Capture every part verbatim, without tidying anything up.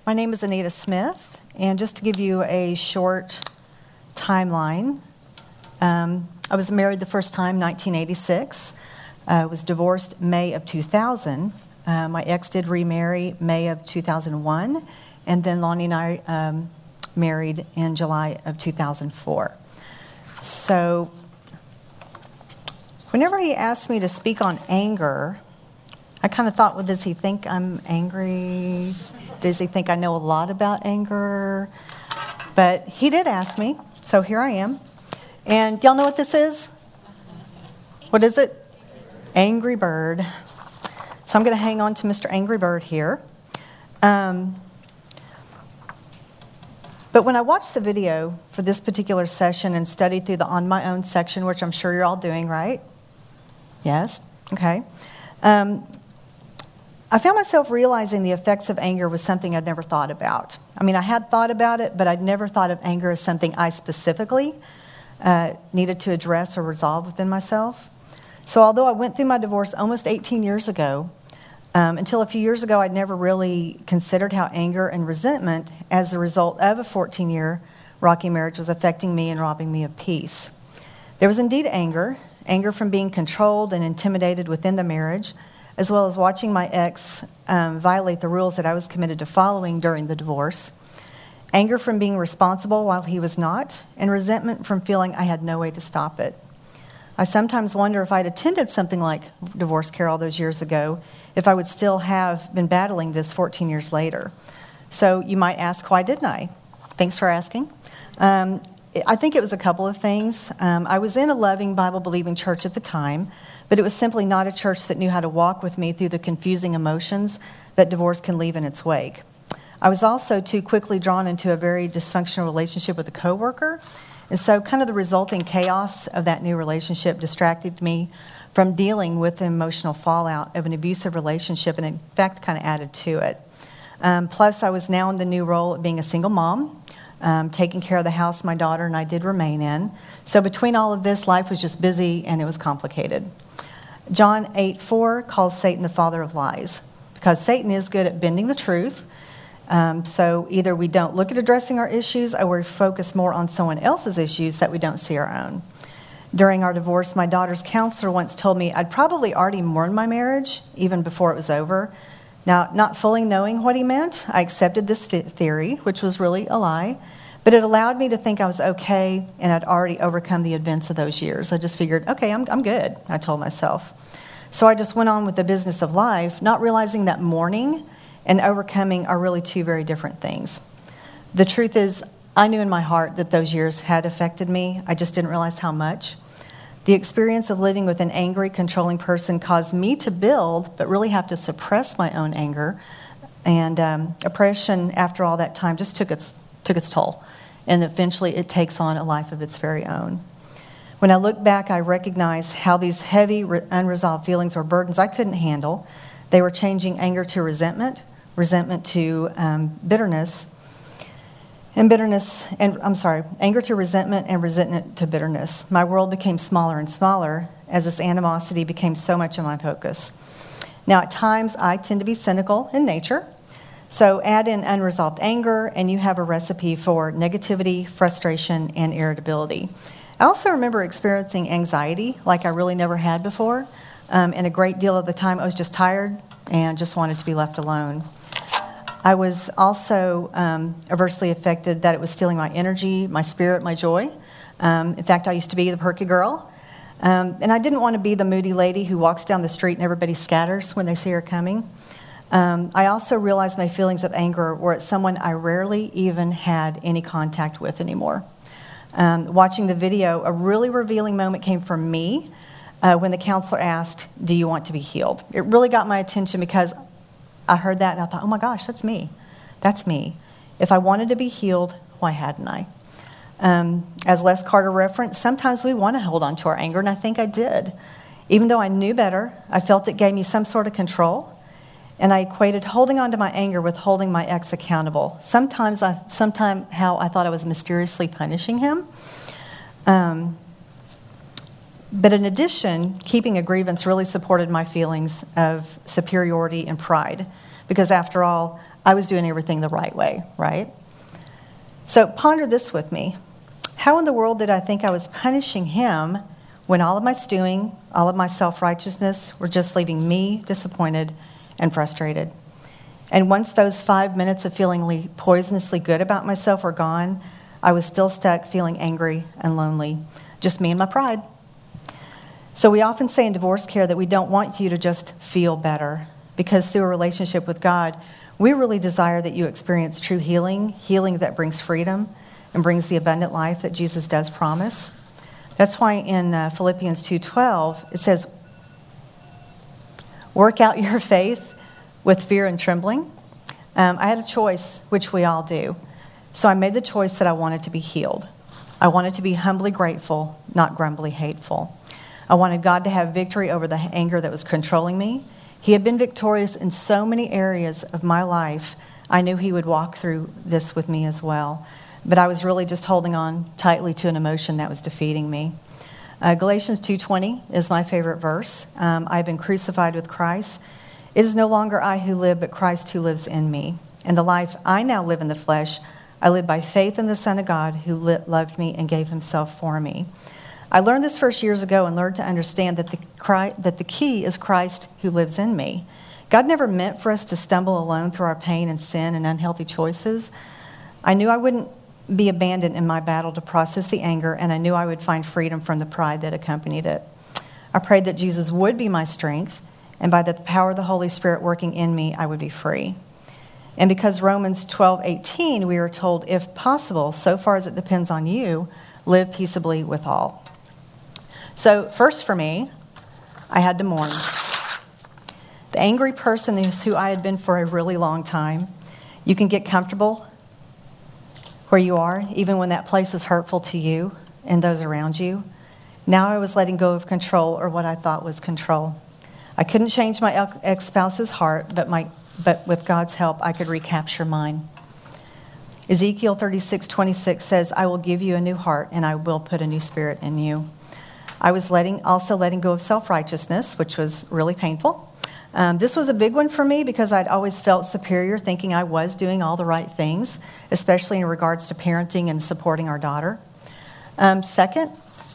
My name is Anita Smith, and just to give you a short timeline, um, I was married the first time in nineteen eighty-six. I uh, was divorced May of two thousand. Uh, my ex did remarry May of two thousand one, and then Lonnie and I um, married in July of two thousand four. So whenever he asked me to speak on anger, I kind of thought, well, does he think I'm angry? Does he think I know a lot about anger? But he did ask me, so here I am. And y'all know what this is? What is it? Angry Bird. So I'm going to hang on to Mister Angry Bird here. Um, but when I watched the video for this particular session and studied through the On My Own section, which I'm sure you're all doing, right? Yes? Okay. Um, I found myself realizing the effects of anger was something I'd never thought about. I mean, I had thought about it, but I'd never thought of anger as something I specifically uh, needed to address or resolve within myself. So although I went through my divorce almost eighteen years ago, um, until a few years ago, I'd never really considered how anger and resentment as a result of a fourteen-year rocky marriage was affecting me and robbing me of peace. There was indeed anger, anger from being controlled and intimidated within the marriage, as well as watching my ex um, violate the rules that I was committed to following during the divorce, anger from being responsible while he was not, and resentment from feeling I had no way to stop it. I sometimes wonder if I'd attended something like Divorce Care all those years ago, if I would still have been battling this fourteen years later. So you might ask, why didn't I? Thanks for asking. Um, I think it was a couple of things. Um, I was in a loving, Bible-believing church at the time, but it was simply not a church that knew how to walk with me through the confusing emotions that divorce can leave in its wake. I was also too quickly drawn into a very dysfunctional relationship with a coworker, and so kind of the resulting chaos of that new relationship distracted me from dealing with the emotional fallout of an abusive relationship, and in fact kind of added to it. Um, plus, I was now in the new role of being a single mom, um, taking care of the house my daughter and I did remain in. So between all of this, life was just busy and it was complicated. John eight four calls Satan the father of lies, because Satan is good at bending the truth. Um, so either we don't look at addressing our issues, or we focus more on someone else's issues that we don't see our own. During our divorce, my daughter's counselor once told me I'd probably already mourned my marriage even before it was over. Now, not fully knowing what he meant, I accepted this th- theory, which was really a lie, but it allowed me to think I was okay and I'd already overcome the events of those years. I just figured, okay, I'm, I'm good, I told myself. So I just went on with the business of life, not realizing that mourning and overcoming are really two very different things. The truth is, I knew in my heart that those years had affected me. I just didn't realize how much. The experience of living with an angry, controlling person caused me to build, but really have to suppress my own anger. And um, oppression, after all that time, just took its took its toll. And eventually it takes on a life of its very own. When I look back, I recognize how these heavy, unresolved feelings or burdens I couldn't handle, they were changing anger to resentment, resentment to um, bitterness, and bitterness, and I'm sorry, anger to resentment and resentment to bitterness. My world became smaller and smaller as this animosity became so much of my focus. Now, at times, I tend to be cynical in nature, so add in unresolved anger, and you have a recipe for negativity, frustration, and irritability. I also remember experiencing anxiety like I really never had before, um, and a great deal of the time I was just tired and just wanted to be left alone. I was also um, adversely affected that it was stealing my energy, my spirit, my joy. Um, in fact, I used to be the perky girl. Um, and I didn't want to be the moody lady who walks down the street and everybody scatters when they see her coming. Um, I also realized my feelings of anger were at someone I rarely even had any contact with anymore. Um, watching the video, a really revealing moment came from me uh, when the counselor asked, "Do you want to be healed?" It really got my attention because I heard that and I thought, oh my gosh, that's me. That's me. If I wanted to be healed, why hadn't I? Um, as Les Carter referenced, sometimes we want to hold on to our anger, and I think I did. Even though I knew better, I felt it gave me some sort of control, and I equated holding on to my anger with holding my ex accountable. Sometimes I, somehow I thought I was mysteriously punishing him. Um, But in addition, keeping a grievance really supported my feelings of superiority and pride, because after all, I was doing everything the right way, right? So ponder this with me. How in the world did I think I was punishing him when all of my stewing, all of my self-righteousness were just leaving me disappointed and frustrated? And once those five minutes of feeling poisonously good about myself were gone, I was still stuck feeling angry and lonely. Just me and my pride. So we often say in divorce care that we don't want you to just feel better, because through a relationship with God, we really desire that you experience true healing, healing that brings freedom and brings the abundant life that Jesus does promise. That's why in uh, Philippians two twelve, it says, work out your faith with fear and trembling. Um, I had a choice, which we all do. So I made the choice that I wanted to be healed. I wanted to be humbly grateful, not grumbly hateful. I wanted God to have victory over the anger that was controlling me. He had been victorious in so many areas of my life. I knew he would walk through this with me as well. But I was really just holding on tightly to an emotion that was defeating me. Uh, Galatians two twenty is my favorite verse. Um, I've been crucified with Christ. It is no longer I who live, but Christ who lives in me. And the life I now live in the flesh, I live by faith in the Son of God who li- loved me and gave himself for me. I learned this verse years ago and learned to understand that the, Christ, that the key is Christ who lives in me. God never meant for us to stumble alone through our pain and sin and unhealthy choices. I knew I wouldn't be abandoned in my battle to process the anger, and I knew I would find freedom from the pride that accompanied it. I prayed that Jesus would be my strength, and by the power of the Holy Spirit working in me, I would be free. And because Romans twelve eighteen, we are told, if possible, so far as it depends on you, live peaceably with all. So first for me, I had to mourn. The angry person is who I had been for a really long time. You can get comfortable where you are, even when that place is hurtful to you and those around you. Now I was letting go of control, or what I thought was control. I couldn't change my ex-spouse's heart, but my but with God's help, I could recapture mine. Ezekiel thirty-six twenty-six says, I will give you a new heart, and I will put a new spirit in you. I was letting also letting go of self-righteousness, which was really painful. Um, this was a big one for me because I'd always felt superior, thinking I was doing all the right things, especially in regards to parenting and supporting our daughter. Um, second,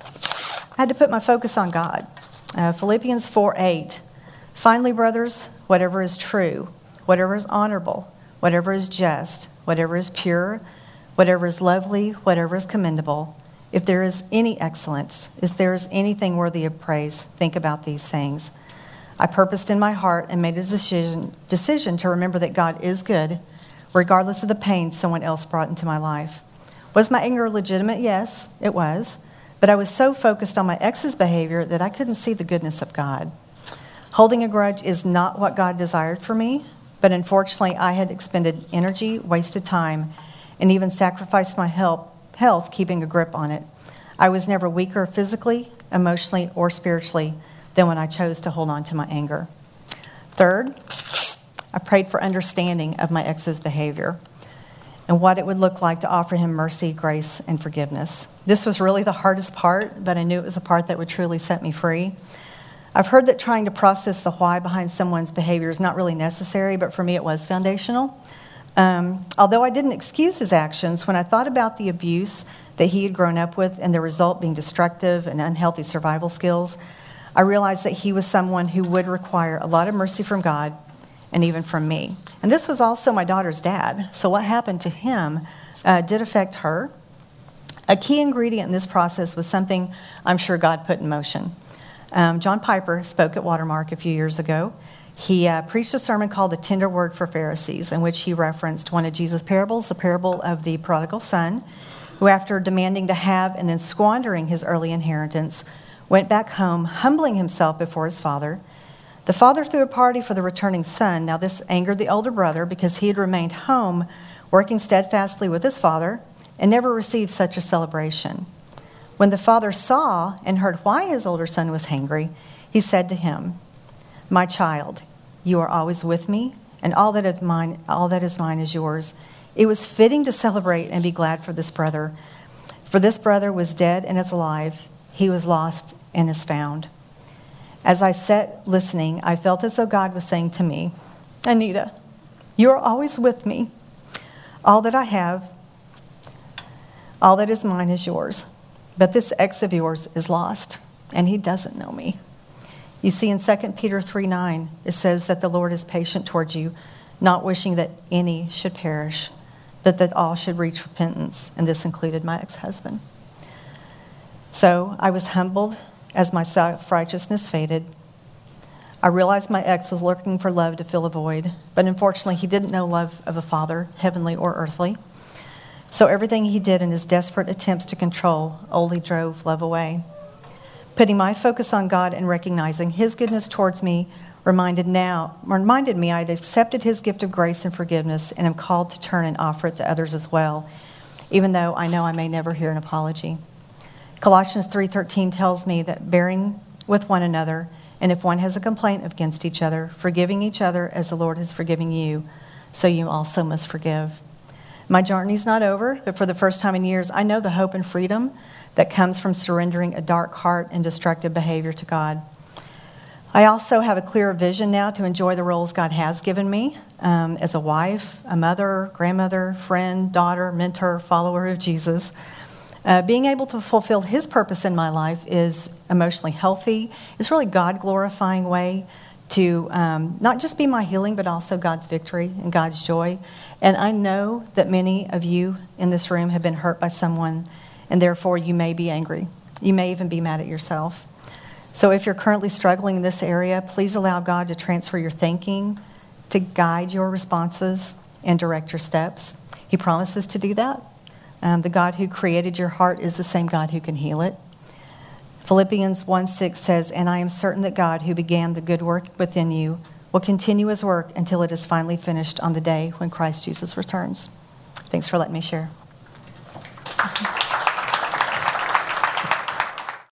I had to put my focus on God. Uh, Philippians four eight. Finally, brothers, whatever is true, whatever is honorable, whatever is just, whatever is pure, whatever is lovely, whatever is commendable, if there is any excellence, if there is anything worthy of praise, think about these things. I purposed in my heart and made a decision, decision to remember that God is good, regardless of the pain someone else brought into my life. Was my anger legitimate? Yes, it was. But I was so focused on my ex's behavior that I couldn't see the goodness of God. Holding a grudge is not what God desired for me, but unfortunately I had expended energy, wasted time, and even sacrificed my health, health keeping a grip on it. I was never weaker physically, emotionally, or spiritually than when I chose to hold on to my anger. Third, I prayed for understanding of my ex's behavior and what it would look like to offer him mercy, grace, and forgiveness. This was really the hardest part, but I knew it was the part that would truly set me free. I've heard that trying to process the why behind someone's behavior is not really necessary, but for me it was foundational. Um, although I didn't excuse his actions, when I thought about the abuse that he had grown up with and the result being destructive and unhealthy survival skills, I realized that he was someone who would require a lot of mercy from God and even from me. And this was also my daughter's dad, so what happened to him uh, did affect her. A key ingredient in this process was something I'm sure God put in motion. Um, John Piper spoke at Watermark a few years ago. He uh, preached a sermon called A Tender Word for Pharisees, in which he referenced one of Jesus' parables, the parable of the prodigal son, who after demanding to have and then squandering his early inheritance, went back home, humbling himself before his father. The father threw a party for the returning son. Now this angered the older brother because he had remained home, working steadfastly with his father, and never received such a celebration. When the father saw and heard why his older son was hangry, he said to him, "My child, you are always with me, and all that is mine, all that is mine is yours. It was fitting to celebrate and be glad for this brother. For this brother was dead and is alive. He was lost and is found." As I sat listening, I felt as though God was saying to me, "Anita, You are always with me. All that I have, all that is mine is yours. But this ex of yours is lost, and he doesn't know me. You see, in Second Peter three nine, it says that the Lord is patient towards you, not wishing that any should perish, but that all should reach repentance, and this included my ex-husband. So I was humbled as my self-righteousness faded. I realized my ex was looking for love to fill a void, but unfortunately he didn't know love of a father, heavenly or earthly. So everything he did in his desperate attempts to control only drove love away. Putting my focus on God and recognizing his goodness towards me reminded now reminded me I had accepted his gift of grace and forgiveness and am called to turn and offer it to others as well, even though I know I may never hear an apology. Colossians three thirteen tells me that bearing with one another, and if one has a complaint against each other, forgiving each other as the Lord has forgiven you, so you also must forgive. My journey's not over, but for the first time in years, I know the hope and freedom that comes from surrendering a dark heart and destructive behavior to God. I also have a clearer vision now to enjoy the roles God has given me um, as a wife, a mother, grandmother, friend, daughter, mentor, follower of Jesus. Uh, being able to fulfill his purpose in my life is emotionally healthy. It's really God-glorifying way to um, not just be my healing, but also God's victory and God's joy. And I know that many of you in this room have been hurt by someone, and therefore you may be angry. You may even be mad at yourself. So if you're currently struggling in this area, please allow God to transfer your thinking, to guide your responses, and direct your steps. He promises to do that. Um, the God who created your heart is the same God who can heal it. Philippians one six says, "And I am certain that God who began the good work within you will continue his work until it is finally finished on the day when Christ Jesus returns." Thanks for letting me share.